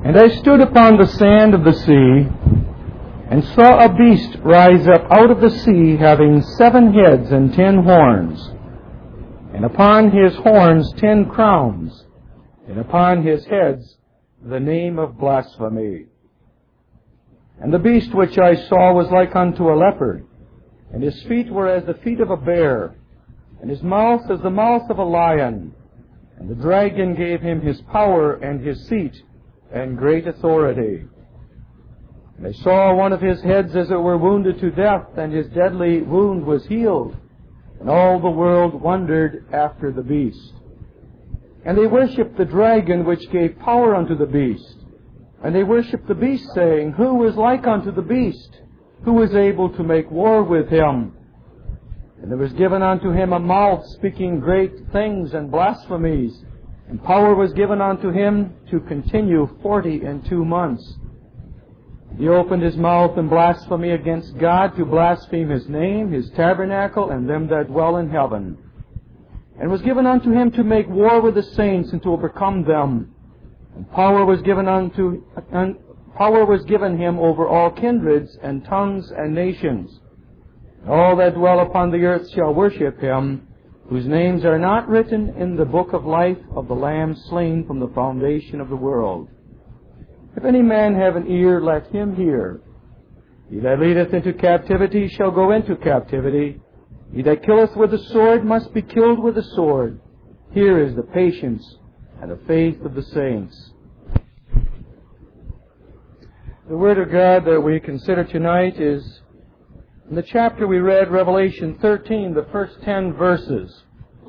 And I stood upon the sand of the sea, and saw a beast rise up out of the sea, having 7 heads and 10 horns, and upon his horns 10 crowns, and upon his heads the name of blasphemy. And the beast which I saw was like unto a leopard, and his feet were as the feet of a bear, and his mouth as the mouth of a lion. And the dragon gave him his power and his seat and great authority. And I saw one of his heads as it were wounded to death, and his deadly wound was healed. And all the world wondered after the beast. And they worshipped the dragon which gave power unto the beast. And they worshipped the beast, saying, Who is like unto the beast? Who is able to make war with him? And there was given unto him a mouth speaking great things and blasphemies. And power was given unto him to continue 42 months. He opened his mouth in blasphemy against God, to blaspheme his name, his tabernacle, and them that dwell in heaven. And was given unto him to make war with the saints, and to overcome them. And power was given him over all kindreds and tongues and nations. And all that dwell upon the earth shall worship him, whose names are not written in the book of life of the Lamb slain from the foundation of the world. If any man have an ear, let him hear. He that leadeth into captivity shall go into captivity. He that killeth with the sword must be killed with the sword. Here is the patience and the faith of the saints. The Word of God that we consider tonight is in the chapter we read, Revelation 13, the first 10 verses.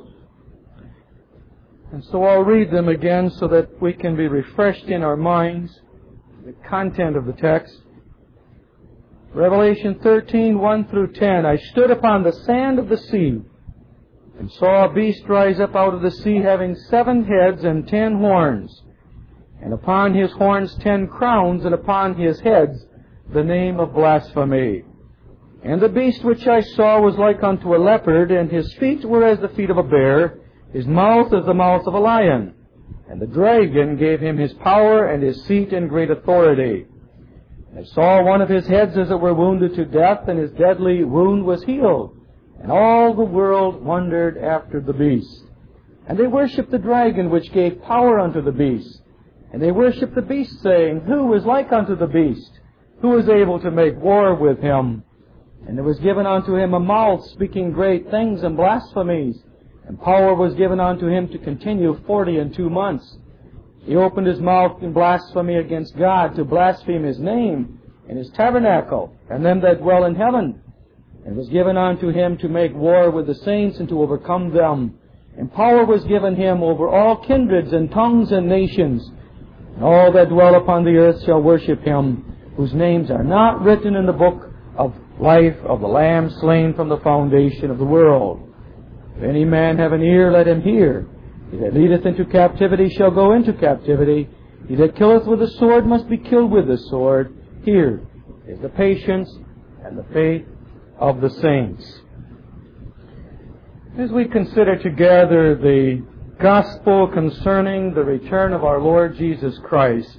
And so I'll read them again so that we can be refreshed in our minds, the content of the text. Revelation 13, 1 through 10. I stood upon the sand of the sea, and saw a beast rise up out of the sea, having 7 heads and 10 horns, and upon his horns 10 crowns, and upon his heads the name of blasphemy. And the beast which I saw was like unto a leopard, and his feet were as the feet of a bear, his mouth as the mouth of a lion. And the dragon gave him his power and his seat and great authority. I saw one of his heads as it were wounded to death, and his deadly wound was healed. And all the world wondered after the beast. And they worshipped the dragon which gave power unto the beast. And they worshipped the beast, saying, Who is like unto the beast? Who is able to make war with him? And there was given unto him a mouth speaking great things and blasphemies. And power was given unto him to continue 42 months. He opened his mouth in blasphemy against God, to blaspheme his name and his tabernacle, and them that dwell in heaven. And was given unto him to make war with the saints, and to overcome them. And power was given him over all kindreds and tongues and nations. And all that dwell upon the earth shall worship him, whose names are not written in the book of life of the Lamb slain from the foundation of the world. If any man have an ear, let him hear. He that leadeth into captivity shall go into captivity. He that killeth with the sword must be killed with the sword. Here is the patience and the faith of the saints. As we consider together the gospel concerning the return of our Lord Jesus Christ,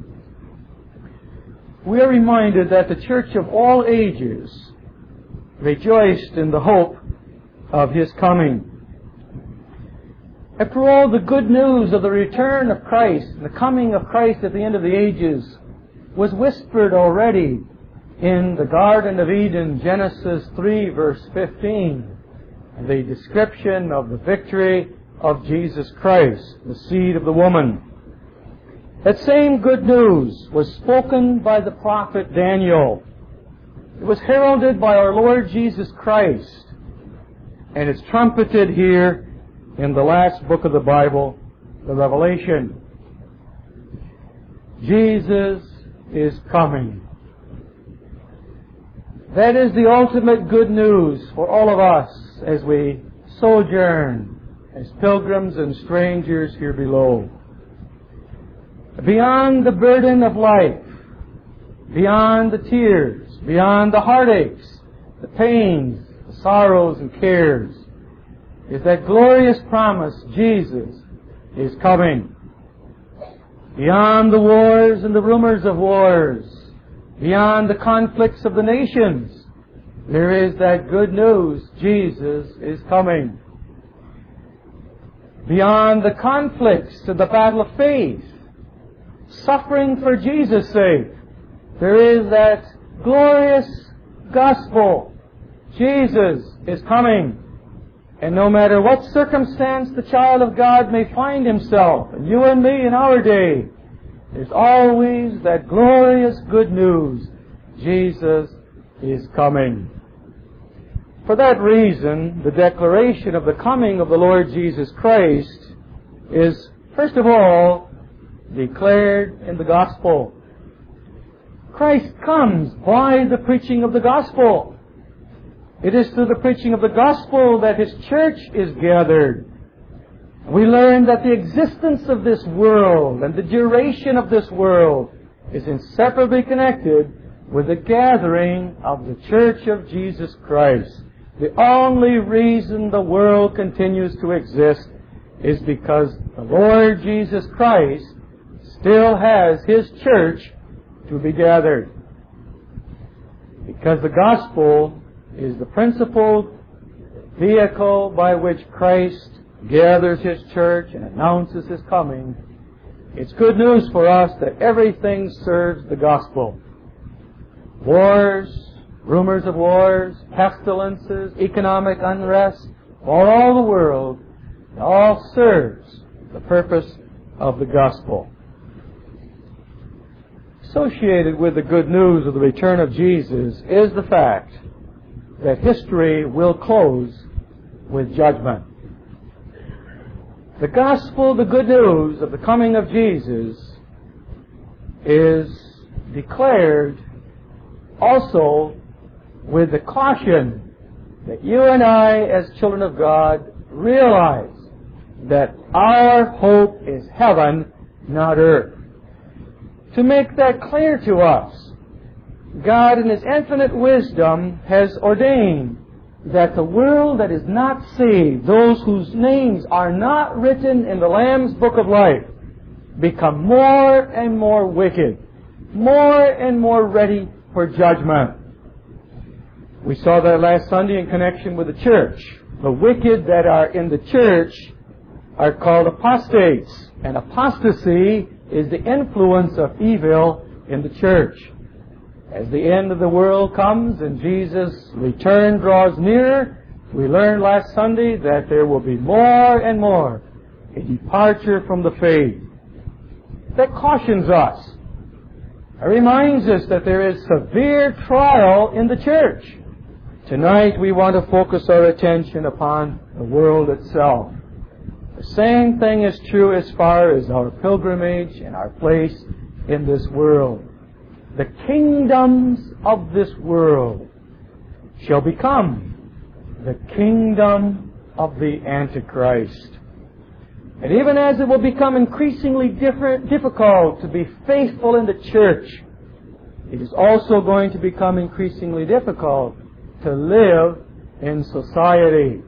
we are reminded that the church of all ages rejoiced in the hope of His coming. After all, the good news of the return of Christ, the coming of Christ at the end of the ages, was whispered already in the Garden of Eden, Genesis 3, verse 15, the description of the victory of Jesus Christ, the seed of the woman. That same good news was spoken by the prophet Daniel. It was heralded by our Lord Jesus Christ, and it's trumpeted here in the last book of the Bible, the Revelation. Jesus is coming. That is the ultimate good news for all of us as we sojourn as pilgrims and strangers here below. Beyond the burden of life, beyond the tears, beyond the heartaches, the pains, the sorrows and cares, is that glorious promise: Jesus is coming. beyond the wars and the rumors of wars, beyond the conflicts of the nations, there is that good news: Jesus is coming. Beyond the conflicts of the battle of faith, suffering for Jesus' sake, there is that glorious gospel: Jesus is coming. And no matter what circumstance the child of God may find himself, and you and me in our day, there's always that glorious good news: Jesus is coming. For that reason, the declaration of the coming of the Lord Jesus Christ is, first of all, declared in the gospel. Christ comes by the preaching of the gospel. It is through the preaching of the gospel that His church is gathered. We learn that the existence of this world and the duration of this world is inseparably connected with the gathering of the church of Jesus Christ. The only reason the world continues to exist is because the Lord Jesus Christ still has His church to be gathered. Because the gospel is the principal vehicle by which Christ gathers His church and announces His coming, it's good news for us that everything serves the gospel. Wars, rumors of wars, pestilences, economic unrest, all the world, it all serves the purpose of the gospel. Associated with the good news of the return of Jesus is the fact that history will close with judgment. The gospel, the good news of the coming of Jesus, is declared also with the caution that you and I, as children of God, realize that our hope is heaven, not earth. To make that clear to us, God in His infinite wisdom has ordained that the world that is not saved, those whose names are not written in the Lamb's Book of Life, become more and more wicked, more and more ready for judgment. We saw that last Sunday in connection with the church. The wicked that are in the church are called apostates, and apostasy is the influence of evil in the church. As the end of the world comes and Jesus' return draws near, we learned last Sunday that there will be more and more a departure from the faith. That cautions us. It reminds us that there is severe trial in the church. Tonight we want to focus our attention upon the world itself. The same thing is true as far as our pilgrimage and our place in this world. The kingdoms of this world shall become the kingdom of the Antichrist. And even as it will become increasingly difficult to be faithful in the church, it is also going to become increasingly difficult to live in society.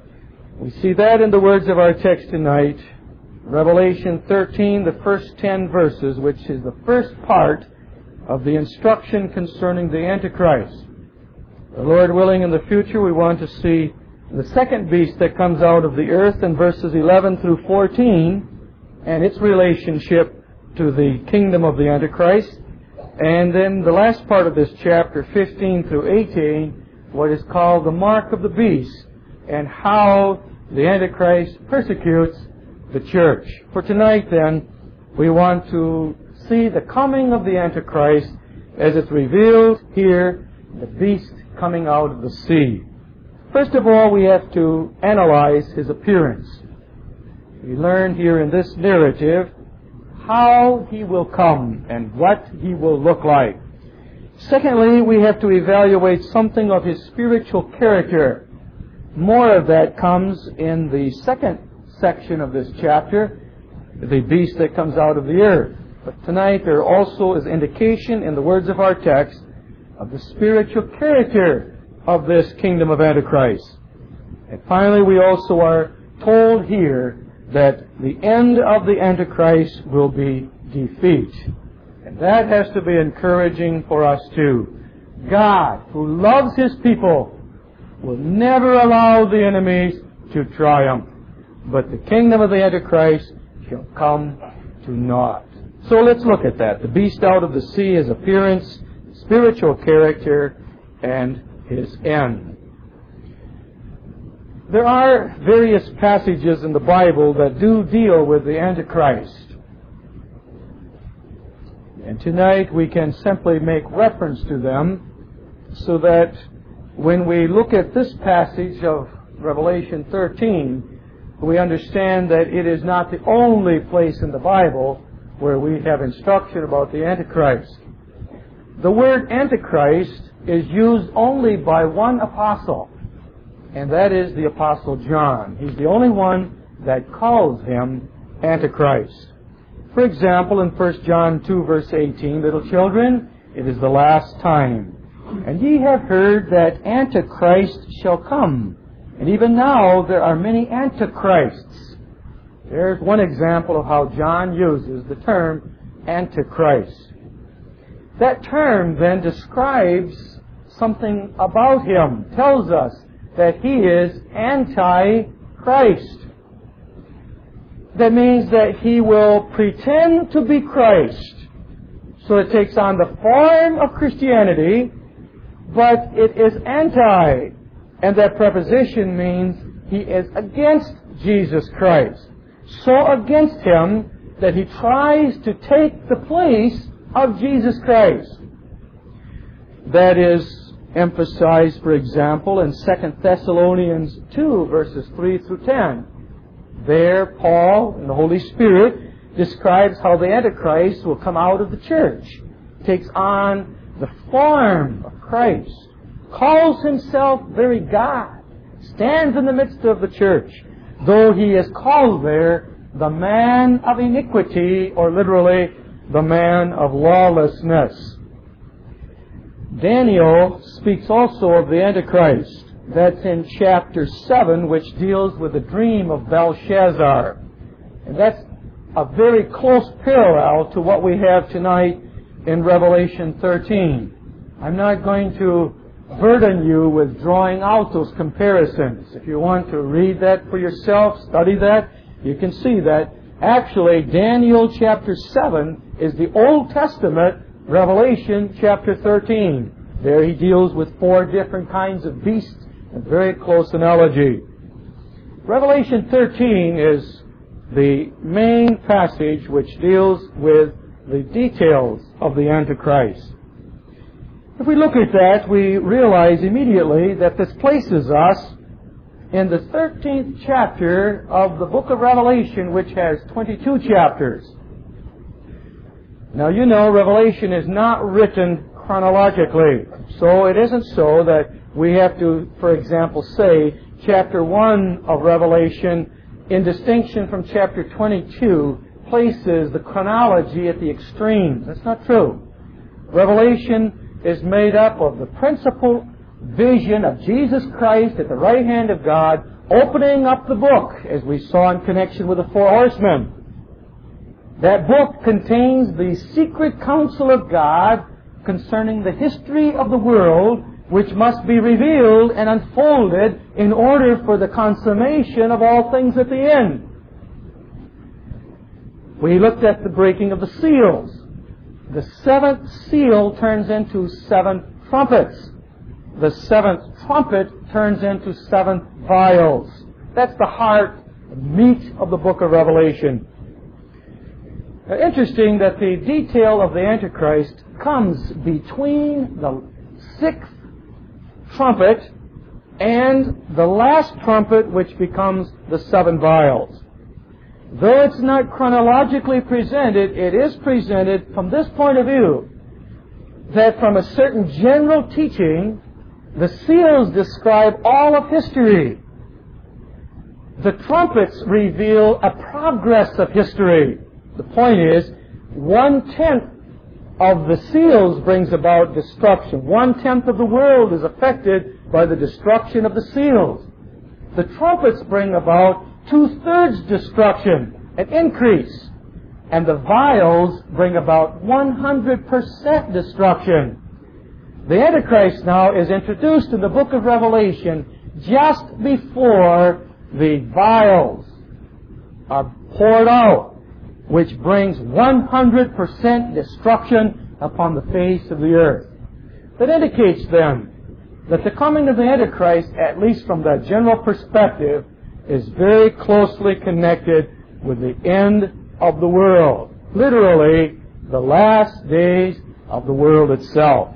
We see that in the words of our text tonight, Revelation 13, the first 10 verses, which is the first part of the instruction concerning the Antichrist. The Lord willing, in the future we want to see the second beast that comes out of the earth in verses 11 through 14 and its relationship to the kingdom of the Antichrist. And then the last part of this chapter, 15 through 18, what is called the mark of the beast and how the Antichrist persecutes the church. For tonight then, we want to see the coming of the Antichrist as it's revealed here, the beast coming out of the sea. First of all, we have to analyze his appearance. We learn here in this narrative how he will come and what he will look like. Secondly, we have to evaluate something of his spiritual character. More of that comes in the second section of this chapter, the beast that comes out of the earth. But tonight there also is indication in the words of our text of the spiritual character of this kingdom of Antichrist. And finally, we also are told here that the end of the Antichrist will be defeat. And that has to be encouraging for us too. God, who loves His people, will never allow the enemies to triumph. But the kingdom of the Antichrist shall come to naught. So let's look at that. The beast out of the sea, his appearance, spiritual character, and his end. There are various passages in the Bible that do deal with the Antichrist. And tonight we can simply make reference to them so that when we look at this passage of Revelation 13, we understand that it is not the only place in the Bible where we have instruction about the Antichrist. The word Antichrist is used only by one apostle, and that is the Apostle John. He's the only one that calls him Antichrist. For example, in 1 John 2, verse 18, little children, it is the last time. And ye have heard that Antichrist shall come. And even now there are many Antichrists. There's one example of how John uses the term Antichrist. That term then describes something about him, tells us that he is Antichrist. That means that he will pretend to be Christ. So it takes on the form of Christianity, but it is anti. And that preposition means he is against Jesus Christ. So against Him that he tries to take the place of Jesus Christ. That is emphasized, for example, in 2 Thessalonians 2, verses 3 through 10. There, Paul, in the Holy Spirit, describes how the Antichrist will come out of the church, takes on the form of Christ, calls himself very God, stands in the midst of the church, though he is called there the man of iniquity, or literally, the man of lawlessness. Daniel speaks also of the Antichrist. That's in chapter 7, which deals with the dream of Belshazzar. And that's a very close parallel to what we have tonight in Revelation 13. I'm not going to burden you with drawing out those comparisons. If you want to read that for yourself, study that, you can see that actually Daniel chapter 7 is the Old Testament Revelation chapter 13. There he deals with 4 different kinds of beasts, a very close analogy. Revelation 13 is the main passage which deals with the details of the Antichrist. If we look at that, we realize immediately that this places us in the 13th chapter of the book of Revelation, which has 22 chapters. Now, you know, Revelation is not written chronologically. So it isn't so that we have to, for example, say chapter 1 of Revelation, in distinction from chapter 22, places the chronology at the extremes. That's not true. Revelation is made up of the principal vision of Jesus Christ at the right hand of God, opening up the book, as we saw in connection with the 4 horsemen. That book contains the secret counsel of God concerning the history of the world, which must be revealed and unfolded in order for the consummation of all things at the end. We looked at the breaking of the seals. The 7th seal turns into 7 trumpets. The 7th trumpet turns into 7 vials. That's the heart, the meat of the book of Revelation. Now, interesting that the detail of the Antichrist comes between the 6th trumpet and the last trumpet, which becomes the 7 vials. Though it's not chronologically presented, it is presented from this point of view, that from a certain general teaching, the seals describe all of history. The trumpets reveal a progress of history. The point is, 1/10 of the seals brings about destruction. 1/10 of the world is affected by the destruction of the seals. The trumpets bring about 2/3 destruction, an increase. And the vials bring about 100% destruction. The Antichrist now is introduced in the book of Revelation just before the vials are poured out, which brings 100% destruction upon the face of the earth. That indicates then that the coming of the Antichrist, at least from that general perspective, is very closely connected with the end of the world. Literally, the last days of the world itself.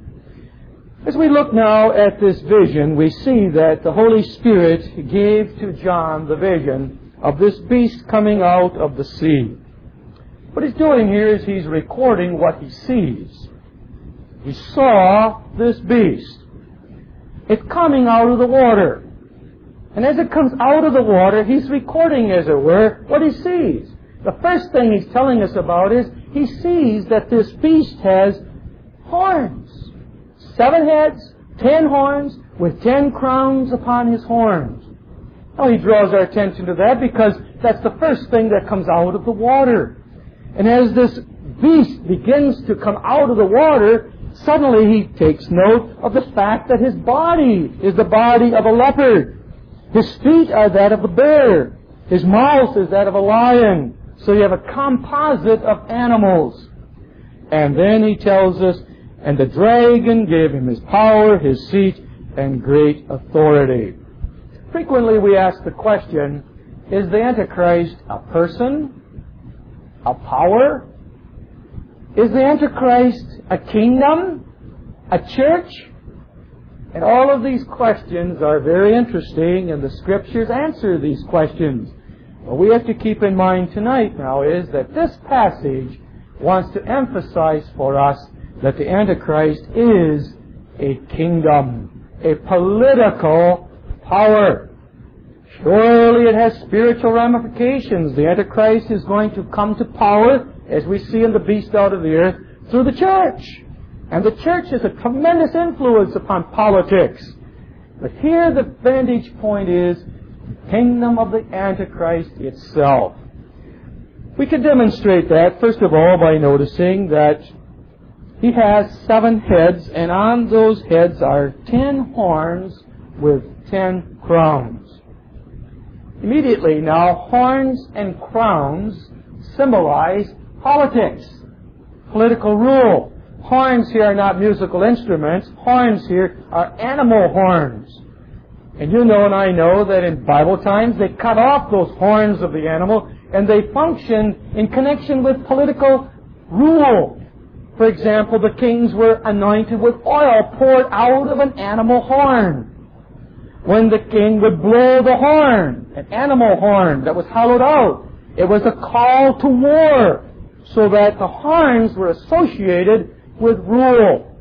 As we look now at this vision, we see that the Holy Spirit gave to John the vision of this beast coming out of the sea. What he's doing here is he's recording what he sees. He saw this beast. It's coming out of the water. And as it comes out of the water, he's recording, as it were, what he sees. The first thing he's telling us about is he sees that this beast has horns. 7 heads, 10 horns, with 10 crowns upon his horns. Now he draws our attention to that because that's the first thing that comes out of the water. And as this beast begins to come out of the water, suddenly he takes note of the fact that his body is the body of a leopard. His feet are that of a bear. His mouth is that of a lion. So you have a composite of animals. And then he tells us, and the dragon gave him his power, his seat, and great authority. Frequently we ask the question, is the Antichrist a person? A power? Is the Antichrist a kingdom? A church? And all of these questions are very interesting, and the Scriptures answer these questions. What we have to keep in mind tonight now is that this passage wants to emphasize for us that the Antichrist is a kingdom, a political power. Surely it has spiritual ramifications. The Antichrist is going to come to power, as we see in the beast out of the earth, through the church. And the church has a tremendous influence upon politics. But here the vantage point is the kingdom of the Antichrist itself. We can demonstrate that, first of all, by noticing that he has 7 heads, and on those heads are 10 horns with 10 crowns. Immediately now, horns and crowns symbolize politics, political rule. Horns here are not musical instruments. Horns here are animal horns. And you know and I know that in Bible times they cut off those horns of the animal and they function in connection with political rule. For example, the kings were anointed with oil poured out of an animal horn. When the king would blow the horn, an animal horn that was hollowed out, it was a call to war, so that the horns were associated with rule.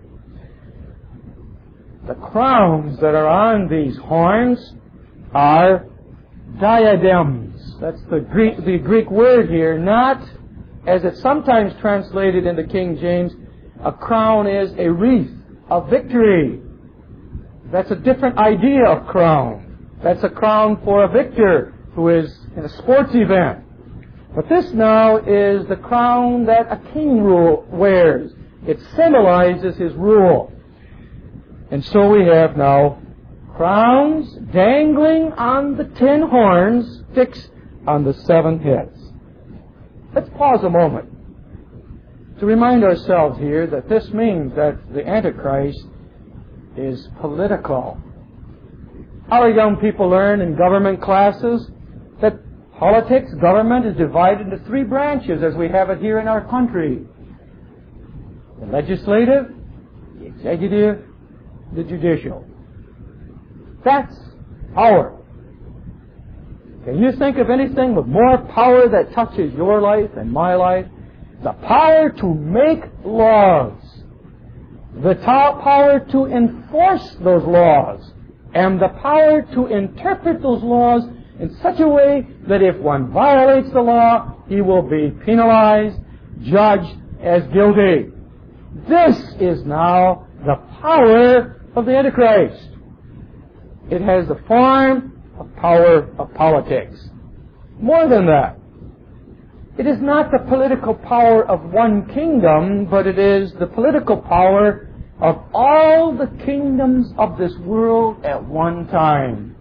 The crowns that are on these horns are diadems. That's the Greek word here, not as it's sometimes translated into King James. A crown is a wreath of victory. That's a different idea of crown. That's a crown for a victor who is in a sports event. But this now is the crown that a king wears. It symbolizes his rule. And so we have now crowns dangling on the 10 horns fixed on the 7 heads. Let's pause a moment to remind ourselves here that this means that the Antichrist is political. Our young people learn in government classes that politics, government, is divided into 3 branches as we have it here in our country. The legislative, the executive, the judicial. That's power. Can you think of anything with more power that touches your life and my life? The power to make laws. The power to enforce those laws. And the power to interpret those laws in such a way that if one violates the law, he will be penalized, judged as guilty. This is now the power of the Antichrist. It has the form of power of politics. More than that, It is not the political power of one kingdom, but it is the political power of all the kingdoms of this world at one time.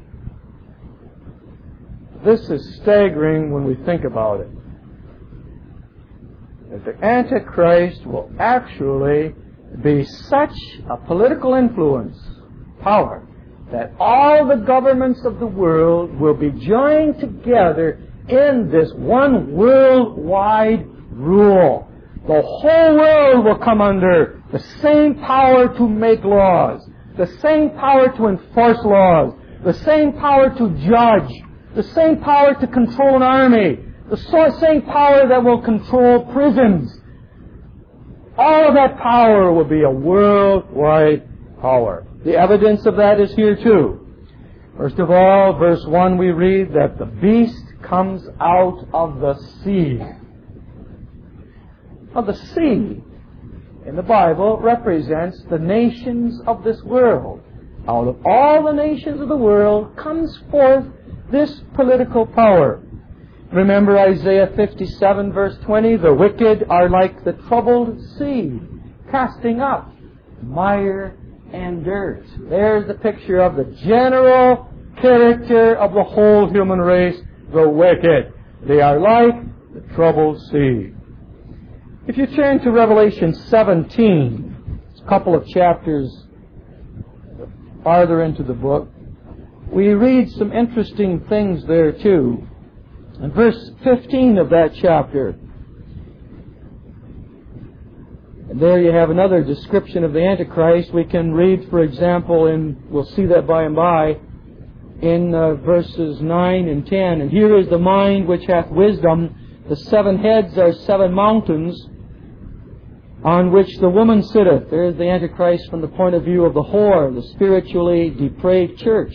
This is staggering when we think about it. That the Antichrist will actually be such a political influence, power, that all the governments of the world will be joined together in this one worldwide rule. The whole world will come under the same power to make laws, the same power to enforce laws, the same power to judge, the same power to control an army, the same power that will control prisons. All of that power will be a worldwide power. The evidence of that is here too. First of all, verse 1, we read that the beast comes out of the sea. Now, the sea in the Bible represents the nations of this world. Out of all the nations of the world comes forth this political power. Remember Isaiah 57 verse 20, the wicked are like the troubled sea, casting up mire and dirt. There's the picture of the general character of the whole human race, the wicked. They are like the troubled sea. If you turn to Revelation 17, it's a couple of chapters farther into the book, we read some interesting things there too. In verse 15 of that chapter, and there you have another description of the Antichrist. We can read, for example, we'll see that by and by, in verses 9 and 10. And here is the mind which hath wisdom. The 7 heads are 7 mountains on which the woman sitteth. There is the Antichrist from the point of view of the whore, the spiritually depraved church.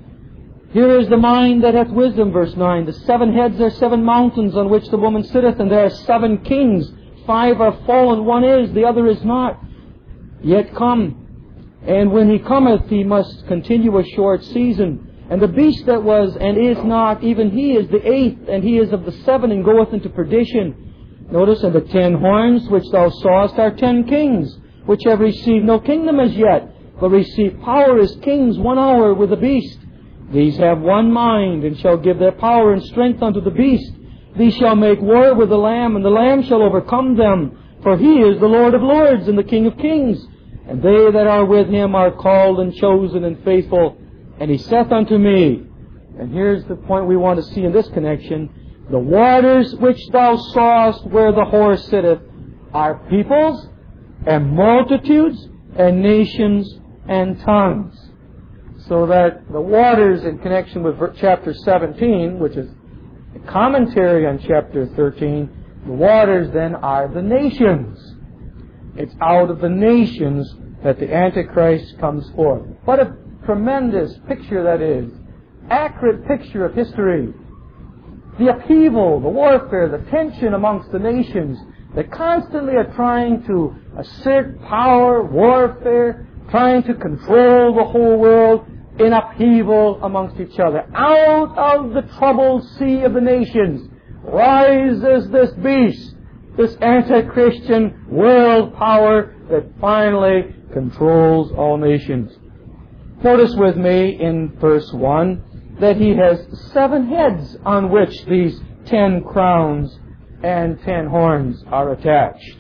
Here is the mind that hath wisdom, verse 9. The 7 heads are 7 mountains on which the woman sitteth, and there are 7 kings. 5 are fallen, one is, the other is not yet come. And when he cometh, he must continue a short season. And the beast that was and is not, even he is the 8th, and he is of the 7, and goeth into perdition. Notice, and the 10 horns which thou sawest are 10 kings, which have received no kingdom as yet, but receive power as kings 1 hour with the beast. These have one mind, and shall give their power and strength unto the beast. These shall make war with the Lamb, and the Lamb shall overcome them. For he is the Lord of lords, and the King of kings. And they that are with him are called and chosen and faithful. And he saith unto me, and here's the point we want to see in this connection, the waters which thou sawest where the whore sitteth are peoples and multitudes and nations and tongues. So that the waters in connection with chapter 17, which is a commentary on chapter 13, the waters then are the nations. It's out of the nations that the Antichrist comes forth. What a tremendous picture that is. Accurate picture of history. The upheaval, the warfare, the tension amongst the nations that constantly are trying to assert power, warfare, trying to control the whole world in upheaval amongst each other. Out of the troubled sea of the nations rises this beast, this anti-Christian world power that finally controls all nations. Notice with me in verse 1 that he has 7 heads on which these 10 crowns and 10 horns are attached.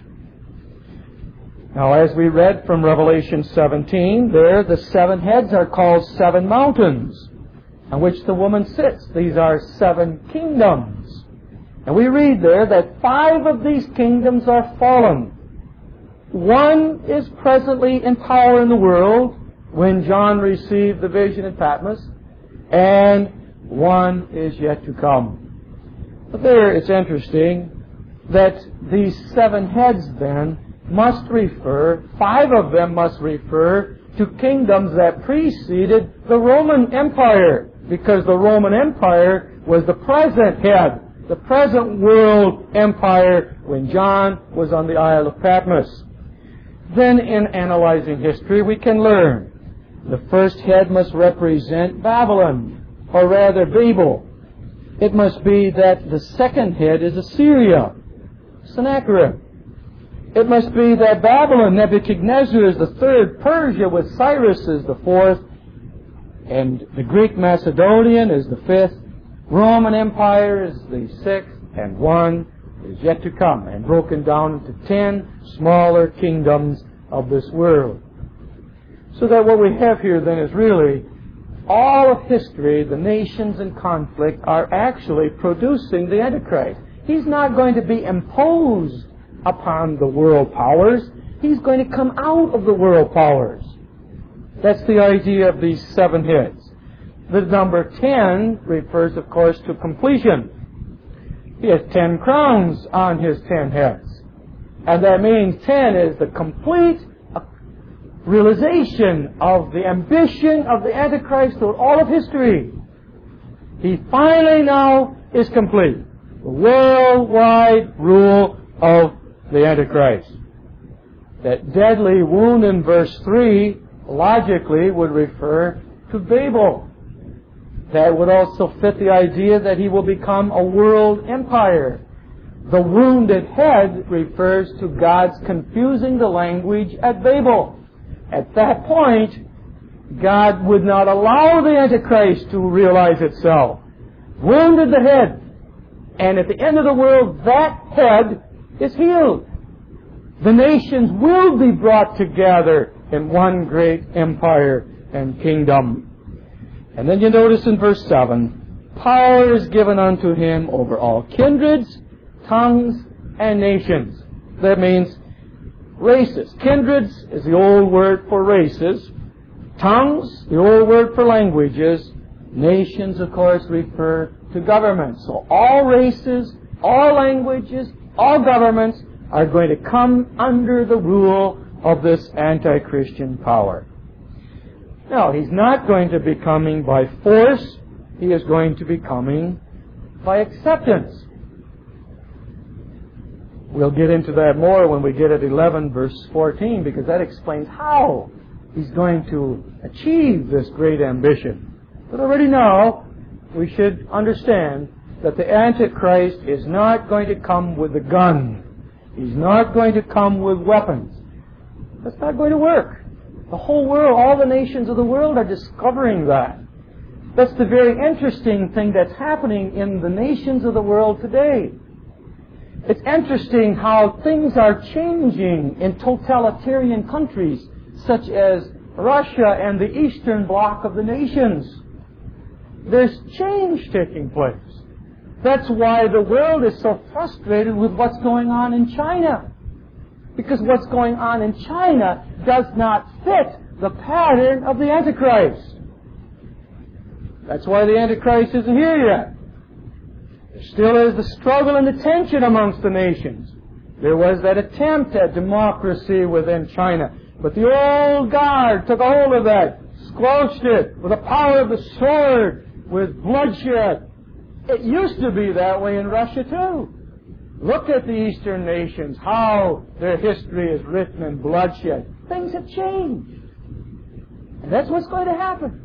Now, as we read from Revelation 17, there the 7 heads are called 7 mountains on which the woman sits. These are 7 kingdoms. And we read there that 5 of these kingdoms are fallen. 1 is presently in power in the world when John received the vision in Patmos, and 1 is yet to come. But there it's interesting that these 7 heads then must refer, 5 of them must refer to kingdoms that preceded the Roman Empire, because the Roman Empire was the present head, the present world empire when John was on the Isle of Patmos. Then in analyzing history we can learn the first head must represent Babylon, or rather Babel. It must be that the second head is Assyria, Sennacherib. It must be that Babylon, Nebuchadnezzar, is the third, Persia with Cyrus is the fourth, and the Greek Macedonian is the fifth, Roman Empire is the sixth, and one is yet to come, and broken down into 10 smaller kingdoms of this world. So that what we have here then is really all of history, the nations in conflict, are actually producing the Antichrist. He's not going to be imposed upon the world powers. He's going to come out of the world powers. That's the idea of these 7 heads. The number 10 refers, of course, to completion. He has 10 crowns on his 10 heads. And that means 10 is the complete realization of the ambition of the Antichrist through all of history. He finally now is complete. The worldwide rule of the Antichrist. That deadly wound in verse 3 logically would refer to Babel. That would also fit the idea that he will become a world empire. The wounded head refers to God's confusing the language at Babel. At that point, God would not allow the Antichrist to realize itself. Wounded the head. And at the end of the world, that head is healed. The nations will be brought together in one great empire and kingdom. And then you notice in verse 7, power is given unto him over all kindreds, tongues, and nations. That means races. Kindreds is the old word for races. Tongues, the old word for languages. Nations, of course, refer to governments. So all races, all languages, all governments are going to come under the rule of this anti-Christian power. Now, he's not going to be coming by force. He is going to be coming by acceptance. We'll get into that more when we get at 11 verse 14, because that explains how he's going to achieve this great ambition. But already now, we should understand that the Antichrist is not going to come with a gun. He's not going to come with weapons. That's not going to work. The whole world, all the nations of the world are discovering that. That's the very interesting thing that's happening in the nations of the world today. It's interesting how things are changing in totalitarian countries such as Russia and the Eastern Bloc of the nations. There's change taking place. That's why the world is so frustrated with what's going on in China. Because what's going on in China does not fit the pattern of the Antichrist. That's why the Antichrist isn't here yet. There still is the struggle and the tension amongst the nations. There was that attempt at democracy within China. But the old guard took a hold of that, squelched it with the power of the sword, with bloodshed. It used to be that way in Russia too. Look at the Eastern nations, how their history is written in bloodshed. Things have changed. And that's what's going to happen.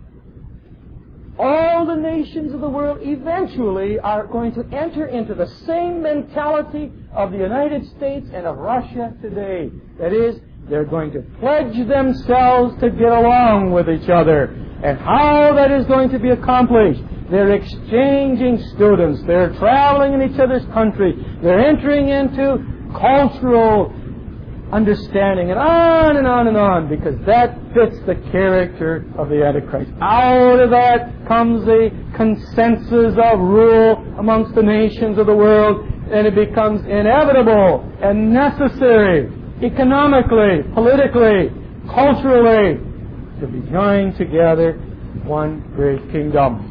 All the nations of the world eventually are going to enter into the same mentality of the United States and of Russia today. That is, they're going to pledge themselves to get along with each other. And how that is going to be accomplished? They're exchanging students. They're traveling in each other's country. They're entering into cultural understanding, and on and on and on, because that fits the character of the Antichrist. Out of that comes a consensus of rule amongst the nations of the world, and it becomes inevitable and necessary, economically, politically, culturally, to be joined together one great kingdom.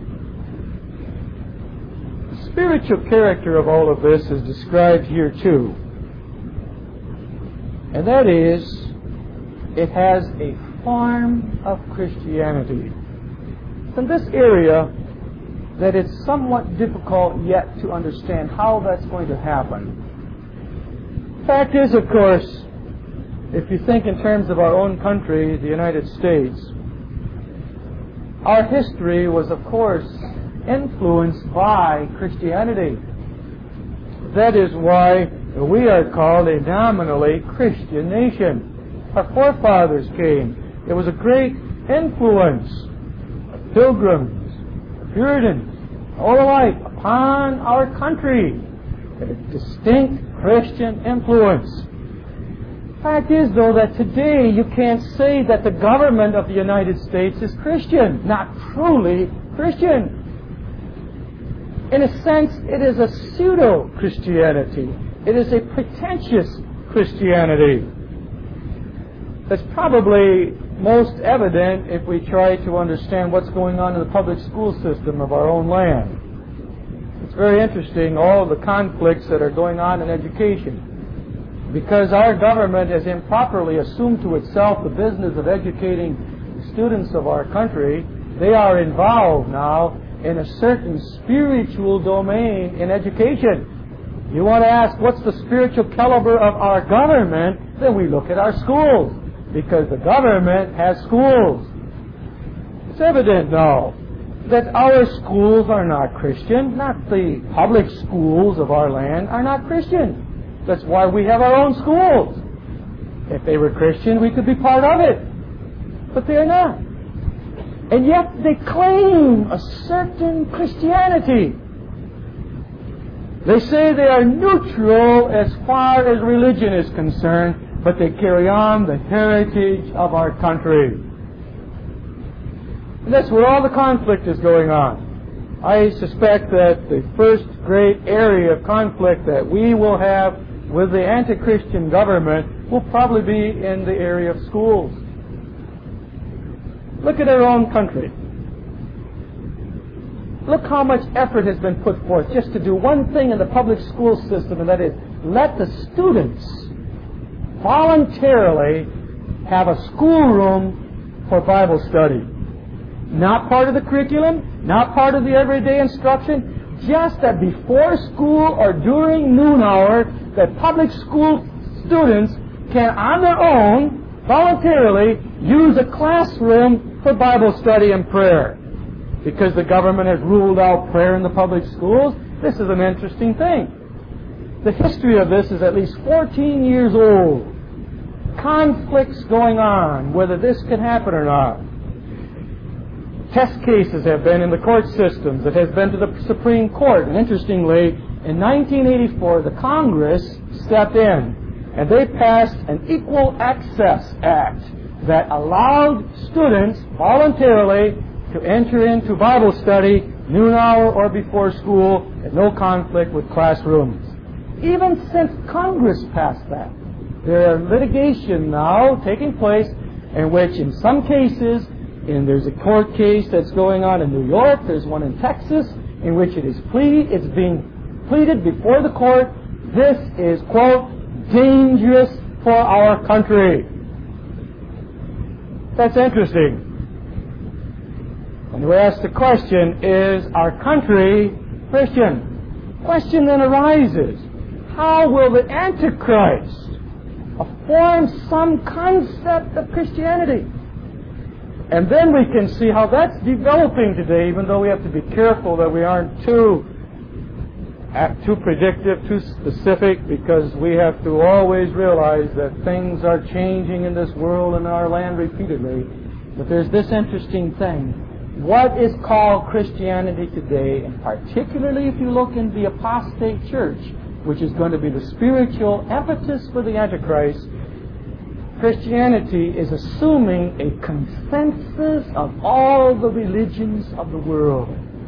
The spiritual character of all of this is described here too. And that is, it has a form of Christianity. It's in this area that it's somewhat difficult yet to understand how that's going to happen. Fact is, of course, if you think in terms of our own country, the United States, our history was, of course, influenced by Christianity. That is why we are called a nominally Christian nation. Our forefathers came. There was a great influence of Pilgrims, Puritans, all alike upon our country. A distinct Christian influence. Fact is, though, that today you can't say that the government of the United States is Christian, not truly Christian. In a sense, it is a pseudo-Christianity. It is a pretentious Christianity. That's probably most evident if we try to understand what's going on in the public school system of our own land. It's very interesting, all the conflicts that are going on in education. Because our government has improperly assumed to itself the business of educating the students of our country, they are involved now in a certain spiritual domain in education. You want to ask what's the spiritual caliber of our government, then we look at our schools, because the government has schools. It's evident now that our schools are not Christian, not the public schools of our land are not Christian. That's why we have our own schools. If they were Christian, we could be part of it. But they are not. And yet they claim a certain Christianity. They say they are neutral as far as religion is concerned, but they carry on the heritage of our country. And that's where all the conflict is going on. I suspect that the first great area of conflict that we will have with the anti-Christian government will probably be in the area of schools. Look at our own country. Look how much effort has been put forth just to do one thing in the public school system, and that is let the students voluntarily have a schoolroom for Bible study. Not part of the curriculum, not part of the everyday instruction, just that before school or during noon hour, that public school students can on their own voluntarily use a classroom for Bible study and prayer. Because the government has ruled out prayer in the public schools, this is an interesting thing. The history of this is at least 14 years old. Conflicts going on, whether this can happen or not. Test cases have been in the court systems. It has been to the Supreme Court. And interestingly, in 1984, the Congress stepped in and they passed an Equal Access Act that allowed students voluntarily to enter into Bible study noon hour or before school at no conflict with classrooms. Even since Congress passed that, there are litigation now taking place in which in some cases, and there's a court case that's going on in New York, there's one in Texas, in which it's being pleaded before the court, this is, quote, dangerous for our country. That's interesting. And we ask the question, is our country Christian? The question then arises, how will the Antichrist form some concept of Christianity? And then we can see how that's developing today, even though we have to be careful that we aren't too predictive, too specific, because we have to always realize that things are changing in this world and our land repeatedly. But there's this interesting thing. What is called Christianity today, and particularly if you look in the apostate church, which is going to be the spiritual impetus for the Antichrist, Christianity is assuming a consensus of all the religions of the world.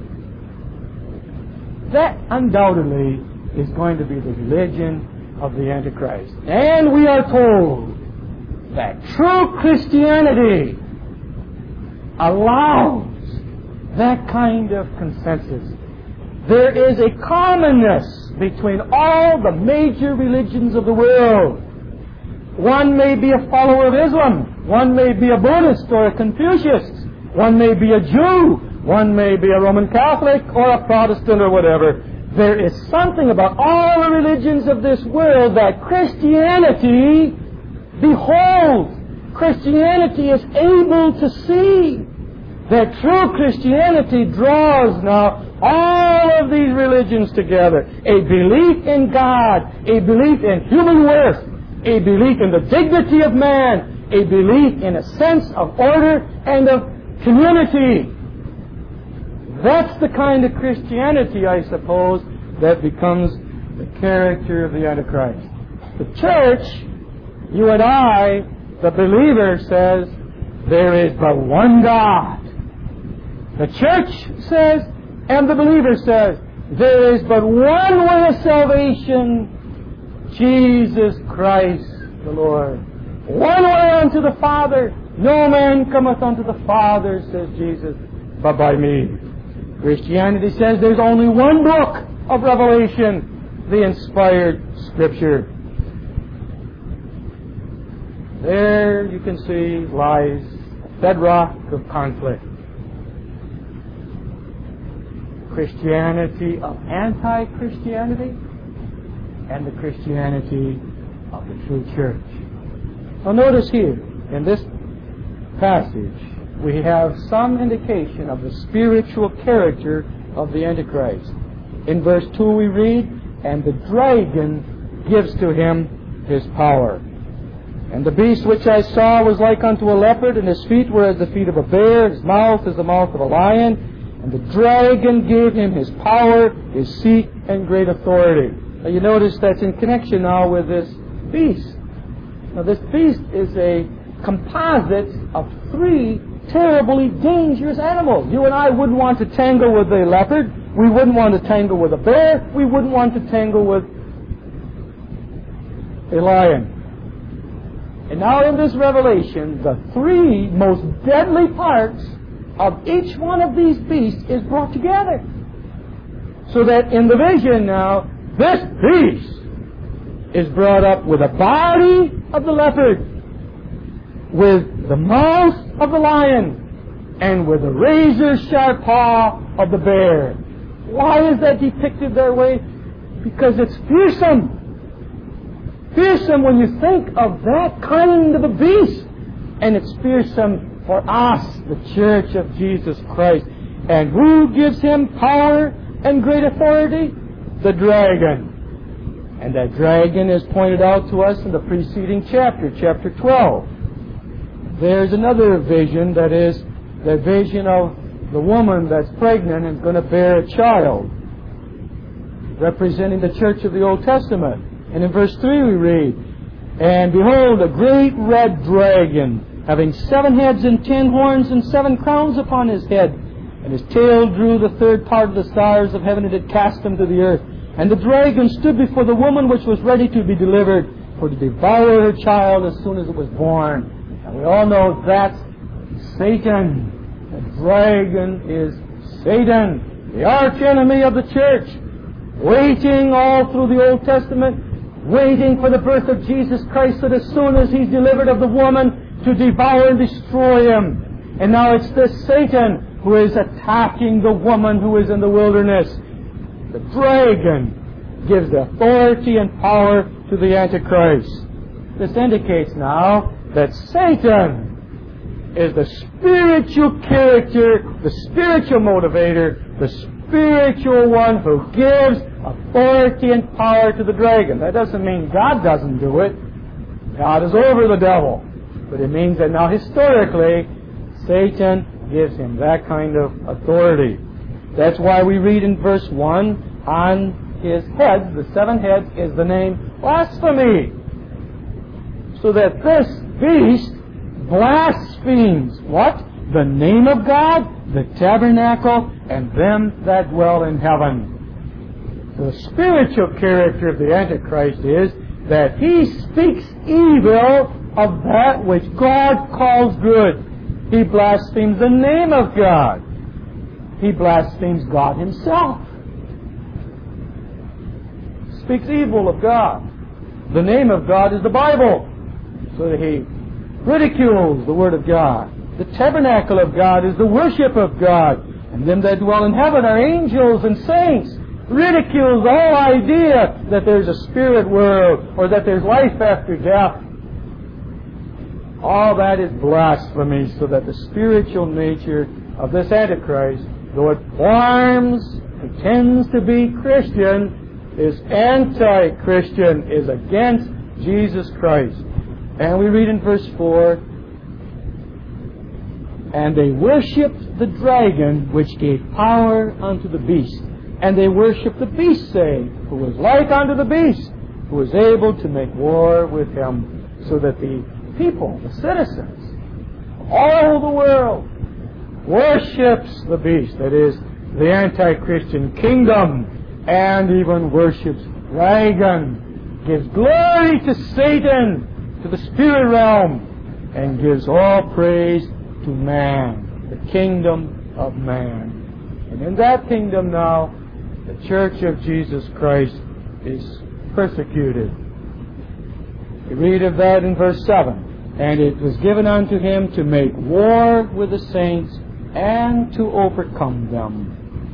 That undoubtedly is going to be the religion of the Antichrist. And we are told that true Christianity allows that kind of consensus. There is a commonness between all the major religions of the world. One may be a follower of Islam. One may be a Buddhist or a Confucius. One may be a Jew. One may be a Roman Catholic or a Protestant or whatever. There is something about all the religions of this world that Christianity beholds. Christianity is able to see. That true Christianity draws now all of these religions together. A belief in God, a belief in human worth, a belief in the dignity of man, a belief in a sense of order and of community. That's the kind of Christianity, I suppose, that becomes the character of the Antichrist. The church, you and I, the believer, says there is but one God. The church says, and the believer says, there is but one way of salvation, Jesus Christ the Lord. One way unto the Father. No man cometh unto the Father, says Jesus, but by me. Christianity says there's only one book of Revelation, the inspired Scripture. There you can see lies a bedrock of conflict. Christianity of anti-Christianity and the Christianity of the true church. Now notice here, in this passage, we have some indication of the spiritual character of the Antichrist. In verse 2 we read, and the dragon gives to him his power. And the beast which I saw was like unto a leopard, and his feet were as the feet of a bear, his mouth as the mouth of a lion. And the dragon gave him his power, his seat, and great authority. Now you notice that's in connection now with this beast. Now this beast is a composite of three terribly dangerous animals. You and I wouldn't want to tangle with a leopard. We wouldn't want to tangle with a bear. We wouldn't want to tangle with a lion. And now in this revelation, the three most deadly parts of each one of these beasts is brought together. So that in the vision now, this beast is brought up with the body of the leopard, with the mouth of the lion, and with the razor-sharp paw of the bear. Why is that depicted that way? Because it's fearsome. Fearsome when you think of that kind of a beast. And it's fearsome for us, the Church of Jesus Christ. And who gives him power and great authority? The dragon. And that dragon is pointed out to us in the preceding chapter, chapter 12. There's another vision, that is the vision of the woman that's pregnant and is going to bear a child, representing the church of the Old Testament. And in verse 3 we read, and behold, a great red dragon, having 7 heads and 10 horns and 7 crowns upon his head. And his tail drew the third part of the stars of heaven, and did cast them to the earth. And the dragon stood before the woman which was ready to be delivered, for to devour her child as soon as it was born. And we all know that's Satan. The dragon is Satan, the arch enemy of the church, waiting all through the Old Testament, waiting for the birth of Jesus Christ, so that as soon as he's delivered of the woman, to devour and destroy him. And now it's this Satan who is attacking the woman who is in the wilderness. The dragon gives the authority and power to the Antichrist. This indicates now that Satan is the spiritual character, the spiritual motivator, the spiritual one who gives authority and power to the dragon. That doesn't mean God doesn't do it. God is over the devil. But it means that now historically, Satan gives him that kind of authority. That's why we read in verse 1, on his heads, the 7 heads, is the name blasphemy. So that this beast blasphemes what? The name of God, the tabernacle, and them that dwell in heaven. The spiritual character of the Antichrist is that he speaks evil of that which God calls good. He blasphemes the name of God. He blasphemes God himself. Speaks evil of God. The name of God is the Bible. So that he ridicules the Word of God. The tabernacle of God is the worship of God. And them that dwell in heaven are angels and saints. Ridicules the whole idea that there's a spirit world or that there's life after death. All that is blasphemy, so that the spiritual nature of this Antichrist, though it forms pretends to be Christian is anti-Christian, is against Jesus Christ. And we read in verse 4, and they worshipped the dragon which gave power unto the beast. And they worshipped the beast, saying, who was like unto the beast, who was able to make war with him. So that the people, the citizens, all the world, worships the beast, that is, the anti-Christian kingdom, and even worships dragon, gives glory to Satan, to the spirit realm, and gives all praise to man, the kingdom of man. And in that kingdom now, the church of Jesus Christ is persecuted. We read of that in verse 7. And it was given unto him to make war with the saints and to overcome them.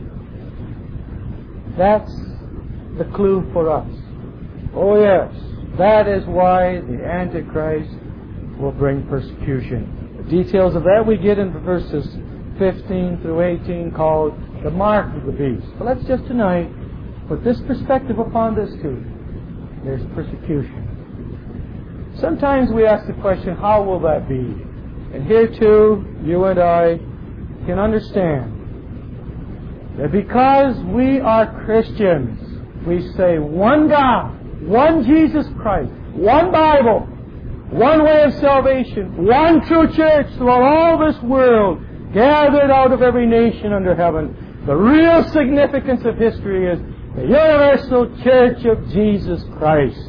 That's the clue for us. Oh yes, that is why the Antichrist will bring persecution. The details of that we get in verses 15 through 18, called the mark of the beast. But let's just tonight put this perspective upon this too. There's persecution. Sometimes we ask the question, how will that be? And here too, you and I can understand that because we are Christians, we say one God, one Jesus Christ, one Bible, one way of salvation, one true church throughout all this world, gathered out of every nation under heaven. The real significance of history is the universal church of Jesus Christ.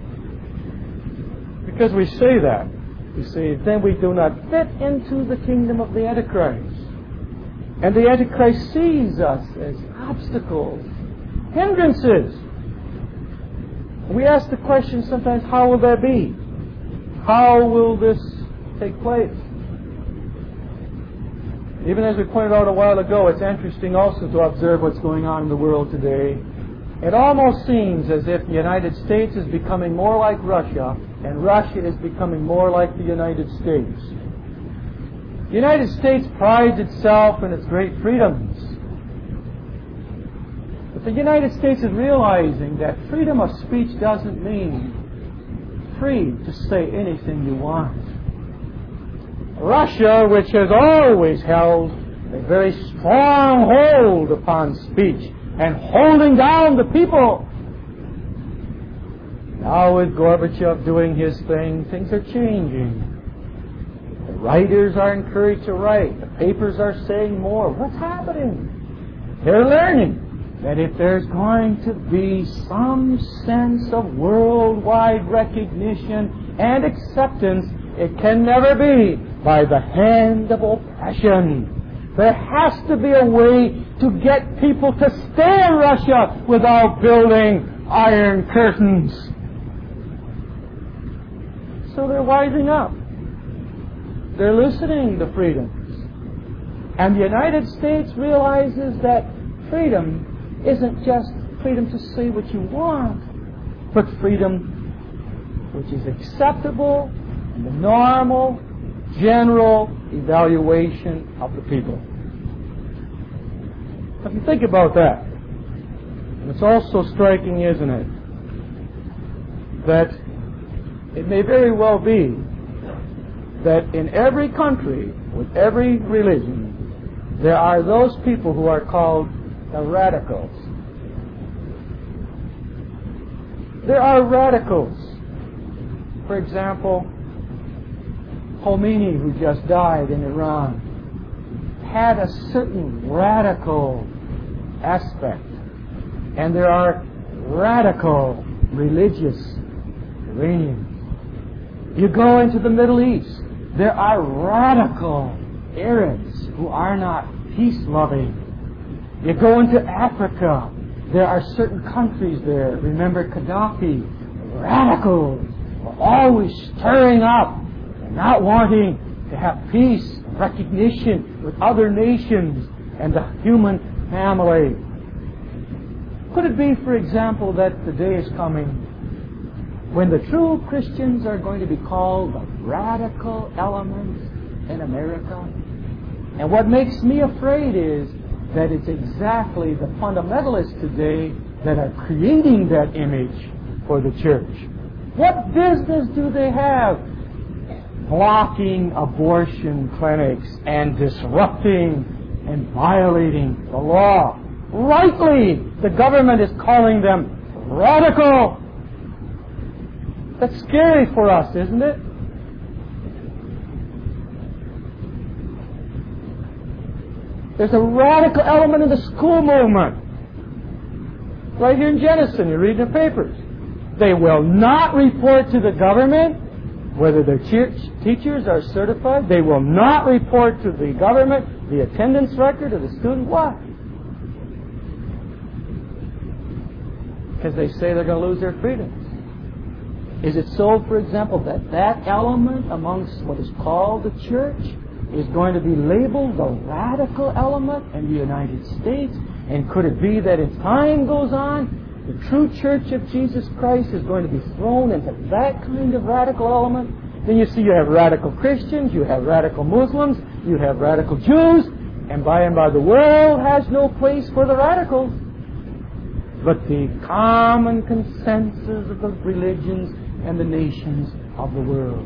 Because we say that, you see, then we do not fit into the kingdom of the Antichrist. And the Antichrist sees us as obstacles, hindrances. We ask the question sometimes, how will that be? How will this take place? Even as we pointed out a while ago, it's interesting also to observe what's going on in the world today. It almost seems as if the United States is becoming more like Russia, and Russia is becoming more like the United States. The United States prides itself in its great freedoms. But the United States is realizing that freedom of speech doesn't mean free to say anything you want. Russia, which has always held a very strong hold upon speech and holding down the people. Now with Gorbachev doing his thing, things are changing. The writers are encouraged to write. The papers are saying more. What's happening? They're learning that if there's going to be some sense of worldwide recognition and acceptance, it can never be by the hand of oppression. There has to be a way to get people to stay in Russia without building iron curtains. So they're wising up. They're loosening the freedoms. And the United States realizes that freedom isn't just freedom to say what you want, but freedom which is acceptable in the normal, general evaluation of the people. If you think about that, and it's also striking, isn't it, that it may very well be that in every country, with every religion, there are those people who are called the radicals. There are radicals. For example, Khomeini, who just died in Iran, had a certain radical aspect. And there are radical religious Iranians. You go into the Middle East, there are radical Arabs who are not peace-loving. You go into Africa, there are certain countries there. Remember Gaddafi, radicals are always stirring up, not wanting to have peace, recognition with other nations and the human family. Could it be, for example, that the day is coming when the true Christians are going to be called the radical elements in America? And what makes me afraid is that it's exactly the fundamentalists today that are creating that image for the church. What business do they have blocking abortion clinics and disrupting and violating the law? Rightly, the government is calling them radical. That's scary for us, isn't it? There's a radical element in the school movement. Right here in Jenison, you read the papers. They will not report to the government whether their teachers are certified. They will not report to the government the attendance record of the student. Why? Because they say they're going to lose their freedoms. Is it so, for example, that that element amongst what is called the church is going to be labeled the radical element in the United States? And could it be that as time goes on, the true church of Jesus Christ is going to be thrown into that kind of radical element? Then you see you have radical Christians, you have radical Muslims, you have radical Jews, and by the world has no place for the radicals. But the common consensus of the religions and the nations of the world.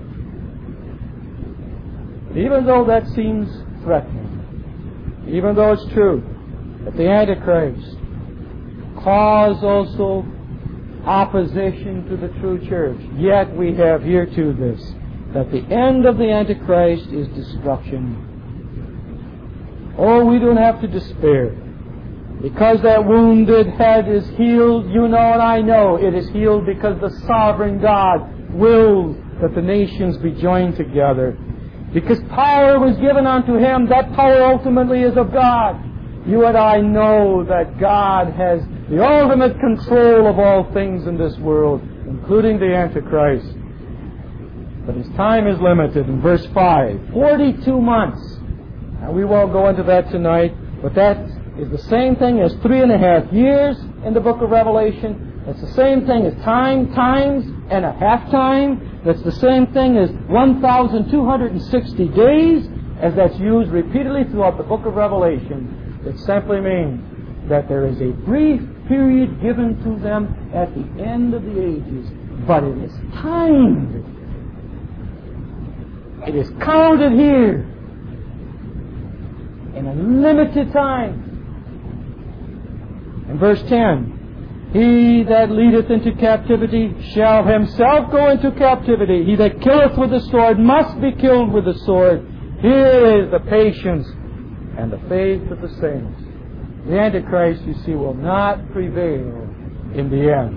Even though that seems threatening, even though it's true that the Antichrist caused also opposition to the true church, yet we have here too this, that the end of the Antichrist is destruction. Oh, we don't have to despair. Because that wounded head is healed, you know and I know it is healed because the sovereign God wills that the nations be joined together. Because power was given unto Him, that power ultimately is of God. You and I know that God has the ultimate control of all things in this world, including the Antichrist. But His time is limited. In verse 5, 42 months. Now we won't go into that tonight, but that is the same thing as 3.5 years in the book of Revelation. That's the same thing as times and a half time. That's the same thing as 1,260 days, as that's used repeatedly throughout the book of Revelation. It simply means that there is a brief period given to them at the end of the ages, but it is timed. It is counted here in a limited time. In verse 10, He that leadeth into captivity shall himself go into captivity. He that killeth with the sword must be killed with the sword. Here is the patience and the faith of the saints. The Antichrist, you see, will not prevail in the end.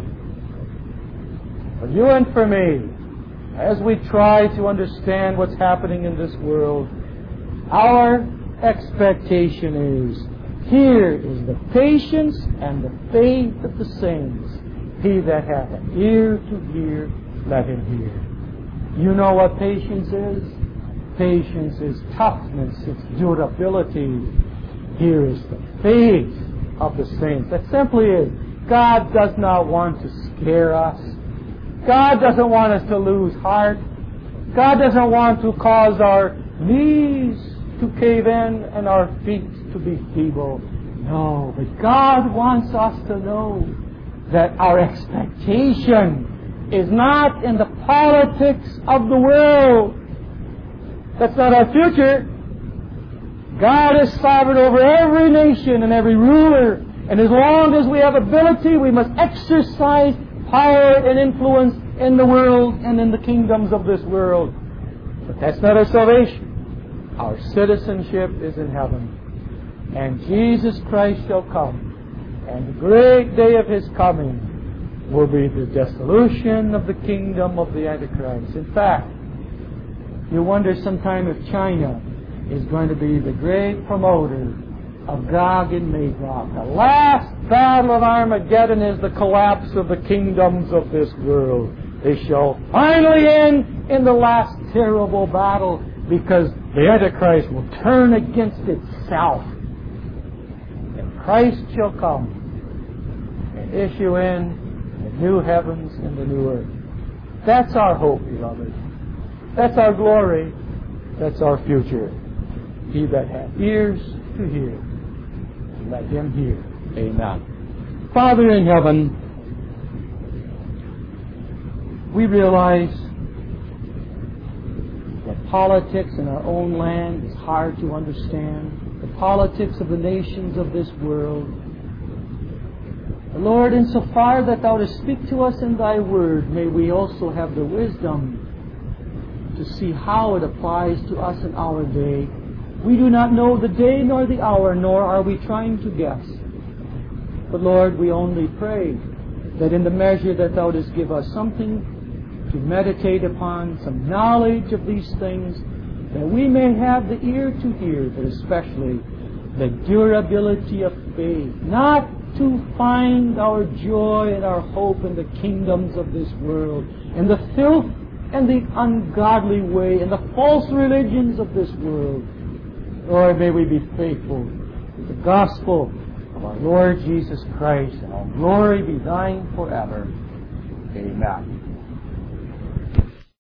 For you and for me, as we try to understand what's happening in this world, our expectation is, here is the patience and the faith of the saints. He that hath an ear to hear, let him hear. You know what patience is? Patience is toughness, it's durability. Here is the faith of the saints. That simply is, God does not want to scare us. God doesn't want us to lose heart. God doesn't want to cause our knees to cave in and our feet to be feeble. No, but God wants us to know that our expectation is not in the politics of the world. That's not our future. God is sovereign over every nation and every ruler. And as long as we have ability, we must exercise power and influence in the world and in the kingdoms of this world. But that's not our salvation. Our citizenship is in heaven. And Jesus Christ shall come. And the great day of His coming will be the dissolution of the kingdom of the Antichrist. In fact, you wonder sometime if China is going to be the great promoter of Gog and Magog. The last battle of Armageddon is the collapse of the kingdoms of this world. They shall finally end in the last terrible battle, because the Antichrist will turn against itself. And Christ shall come and issue in the new heavens and the new earth. That's our hope, beloved. That's our glory. That's our future. He that hath ears to hear, let him hear. Amen. Father in heaven, we realize that politics in our own land is hard to understand. The politics of the nations of this world. Lord, insofar that Thou dost speak to us in Thy Word, may we also have the wisdom to see how it applies to us in our day. We do not know the day nor the hour, nor are we trying to guess. But Lord, we only pray that in the measure that Thou dost give us something to meditate upon, some knowledge of these things, that we may have the ear to hear, but especially the durability of faith, not to find our joy and our hope in the kingdoms of this world, in the filth and the ungodly way, and the false religions of this world. Lord, may we be faithful to the gospel of our Lord Jesus Christ, and all glory be Thine forever. Amen.